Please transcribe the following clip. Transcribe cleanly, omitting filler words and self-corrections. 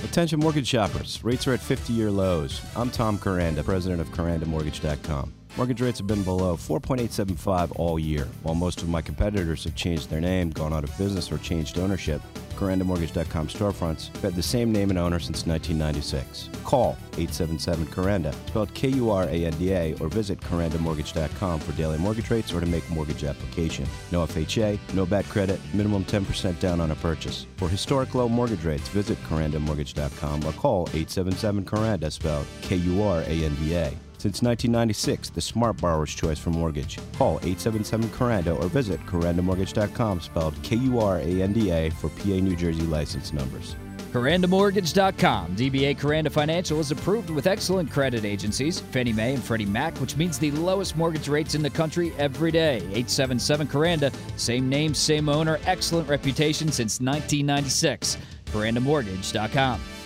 Attention mortgage shoppers, rates are at 50-year lows. I'm Tom Coranda, president of CorandaMortgage.com. Mortgage rates have been below 4.875 all year. While most of my competitors have changed their name, gone out of business, or changed ownership, CorandaMortgage.com storefronts have had the same name and owner since 1996. Call 877-CORANDA, spelled K-U-R-A-N-D-A, or visit CorandaMortgage.com for daily mortgage rates or to make mortgage application. No FHA, no bad credit, minimum 10% down on a purchase. For historic low mortgage rates, visit CorandaMortgage.com or call 877-CORANDA, spelled K-U-R-A-N-D-A. Since 1996, the smart borrower's choice for mortgage. Call 877-CORANDA or visit CorandaMortgage.com, spelled K-U-R-A-N-D-A, for PA New Jersey license numbers. CorandaMortgage.com. DBA Coranda Financial is approved with excellent credit agencies, Fannie Mae and Freddie Mac, which means the lowest mortgage rates in the country every day. 877-Coranda. Same name, same owner, excellent reputation since 1996. CorandaMortgage.com.